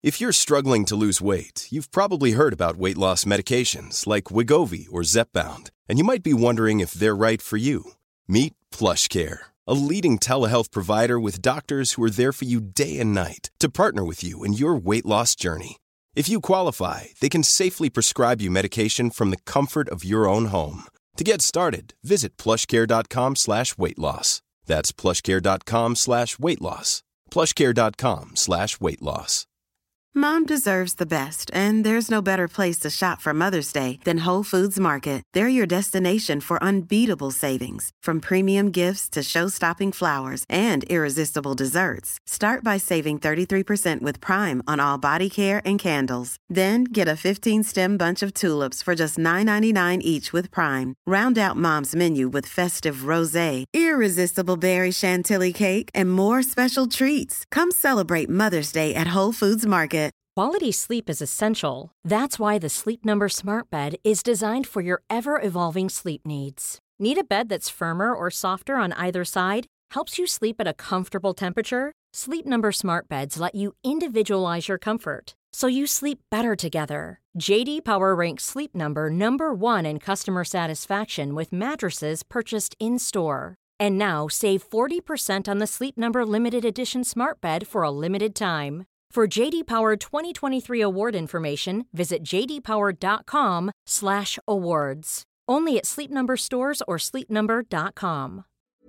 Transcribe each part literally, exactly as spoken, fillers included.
If you're struggling to lose weight, you've probably heard about weight loss medications like Wegovy or Zepbound, and you might be wondering if they're right for you. Meet PlushCare, a leading telehealth provider with doctors who are there for you day and night to partner with you in your weight loss journey. If you qualify, they can safely prescribe you medication from the comfort of your own home. To get started, visit plushcare.com slash weight loss. That's plushcare.com slash weight loss. plushcare.com slash weight loss. Mom deserves the best, and there's no better place to shop for Mother's Day than Whole Foods Market. They're your destination for unbeatable savings, from premium gifts to show-stopping flowers and irresistible desserts. Start by saving thirty-three percent with Prime on all body care and candles. Then get a fifteen-stem bunch of tulips for just nine ninety-nine each with Prime. Round out Mom's menu with festive rosé, irresistible berry chantilly cake, and more special treats. Come celebrate Mother's Day at Whole Foods Market. Quality sleep is essential. That's why the Sleep Number Smart Bed is designed for your ever-evolving sleep needs. Need a bed that's firmer or softer on either side? Helps you sleep at a comfortable temperature? Sleep Number Smart Beds let you individualize your comfort, so you sleep better together. J D Power ranks Sleep Number number one in customer satisfaction with mattresses purchased in-store. And now, save forty percent on the Sleep Number Limited Edition Smart Bed for a limited time. For J D Power twenty twenty-three award information, visit jdpower.com slash awards. Only at Sleep Number stores or sleep number dot com.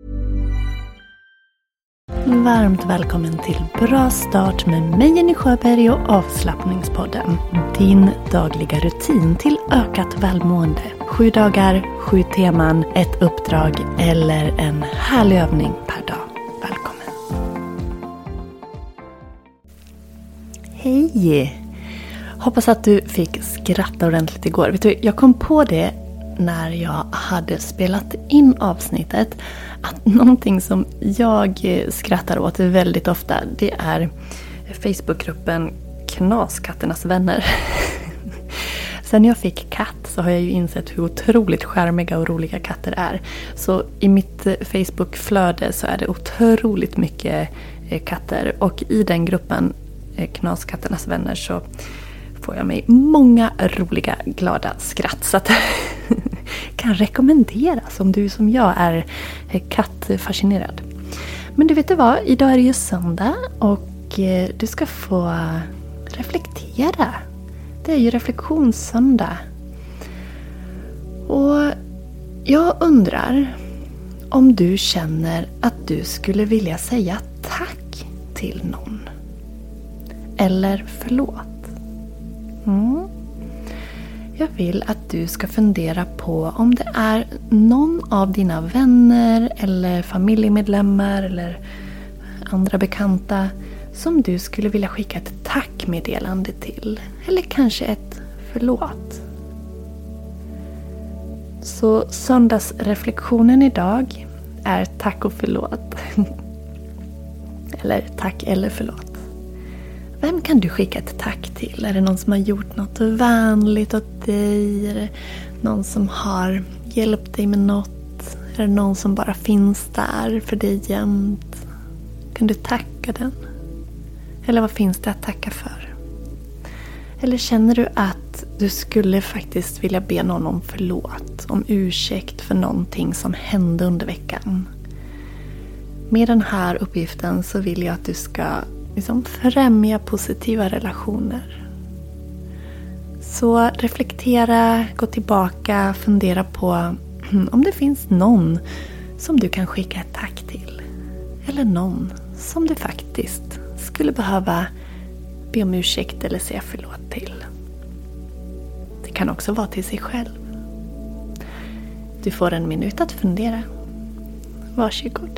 Varmt välkommen till Bra start med mig, Jenny Sjöberg, och Avslappningspodden. Din dagliga rutin till ökat välmående. Sju dagar, sju teman, ett uppdrag eller en härlig övning per dag. Välkommen. Hej! Hoppas att du fick skratta ordentligt igår. Vet du, jag kom på det när jag hade spelat in avsnittet, att någonting som jag skrattar åt väldigt ofta, det är Facebookgruppen Knaskatternas vänner. Sen jag fick katt så har jag ju insett hur otroligt charmiga och roliga katter är. Så i mitt Facebookflöde så är det otroligt mycket katter, och i den gruppen Knaskatternas vänner så får jag mig många roliga, glada skratt. Så att kan rekommenderas om du som jag är kattfascinerad. Men du vet du vad, idag är det ju söndag och du ska få reflektera. Det är ju reflektionssöndag. Och jag undrar om du känner att du skulle vilja säga tack till någon. Eller förlåt. Mm. Jag vill att du ska fundera på om det är någon av dina vänner eller familjemedlemmar eller andra bekanta som du skulle vilja skicka ett tackmeddelande till. Eller kanske ett förlåt. Så söndagsreflektionen idag är tack och förlåt. Eller tack eller förlåt. Vem kan du skicka ett tack till? Är det någon som har gjort något vänligt åt dig? Är det någon som har hjälpt dig med något? Är det någon som bara finns där för dig jämt? Kan du tacka den? Eller vad finns det att tacka för? Eller känner du att du skulle faktiskt vilja be någon om förlåt? Om ursäkt för någonting som hände under veckan? Med den här uppgiften så vill jag att du ska liksom främja positiva relationer. Så reflektera, gå tillbaka, fundera på om det finns någon som du kan skicka ett tack till. Eller någon som du faktiskt skulle behöva be om ursäkt eller säga förlåt till. Det kan också vara till sig själv. Du får en minut att fundera. Varsågod.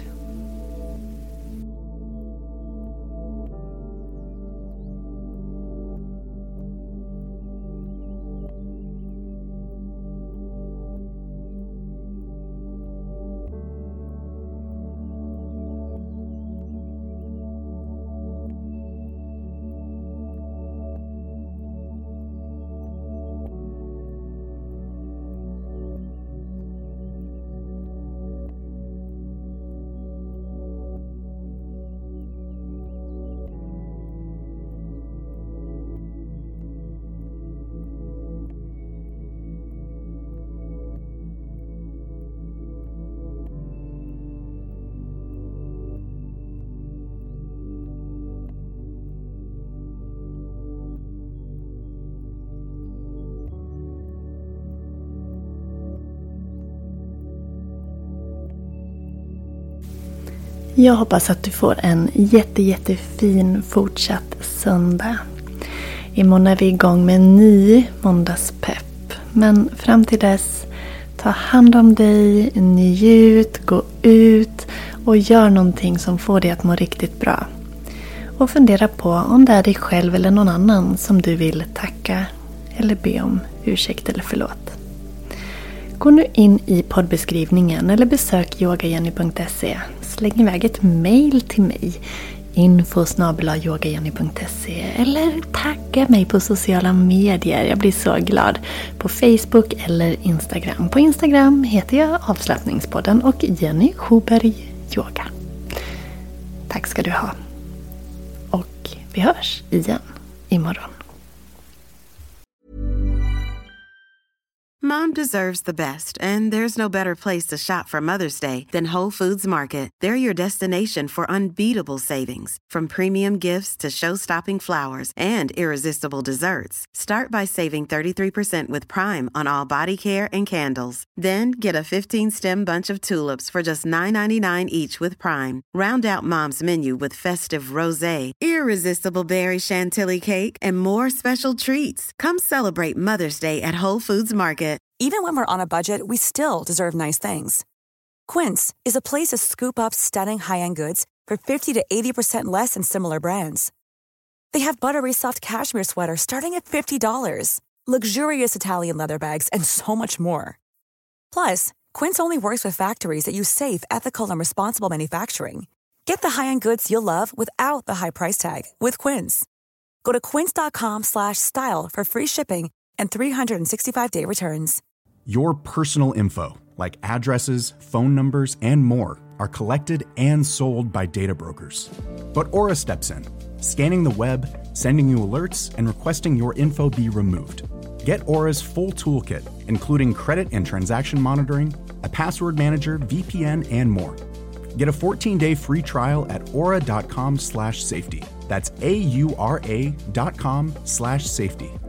Jag hoppas att du får en jätte, jättefin fortsatt söndag. Imorgon är vi igång med en ny måndagspepp. Men fram till dess, ta hand om dig, njut, gå ut och gör någonting som får dig att må riktigt bra. Och fundera på om det är dig själv eller någon annan som du vill tacka eller be om ursäkt eller förlåt. Gå nu in i poddbeskrivningen eller besök yogajenny punkt se. Släng iväg ett mail till mig, info snabel-a yogajenny punkt se, eller tagga mig på sociala medier. Jag blir så glad på Facebook eller Instagram. På Instagram heter jag Avslappningspodden och Jenny Sjöberg Yoga. Tack ska du ha. Och vi hörs igen imorgon. Mom deserves the best, and there's no better place to shop for Mother's Day than Whole Foods Market. They're your destination for unbeatable savings, from premium gifts to show-stopping flowers and irresistible desserts. Start by saving thirty-three percent with Prime on all body care and candles. Then get a fifteen-stem bunch of tulips for just nine ninety-nine each with Prime. Round out Mom's menu with festive rosé, irresistible berry chantilly cake, and more special treats. Come celebrate Mother's Day at Whole Foods Market. Even when we're on a budget, we still deserve nice things. Quince is a place to scoop up stunning high-end goods for fifty to eighty percent less than similar brands. They have buttery soft cashmere sweaters starting at fifty dollars, luxurious Italian leather bags, and so much more. Plus, Quince only works with factories that use safe, ethical, and responsible manufacturing. Get the high-end goods you'll love without the high price tag with Quince. Go to quince.com slash style for free shipping and three sixty-five day returns. Your personal info, like addresses, phone numbers, and more, are collected and sold by data brokers. But Aura steps in, scanning the web, sending you alerts, and requesting your info be removed. Get Aura's full toolkit, including credit and transaction monitoring, a password manager, V P N, and more. Get a fourteen day free trial at aura.com slash safety. That's A-U-R-A dot com slash safety.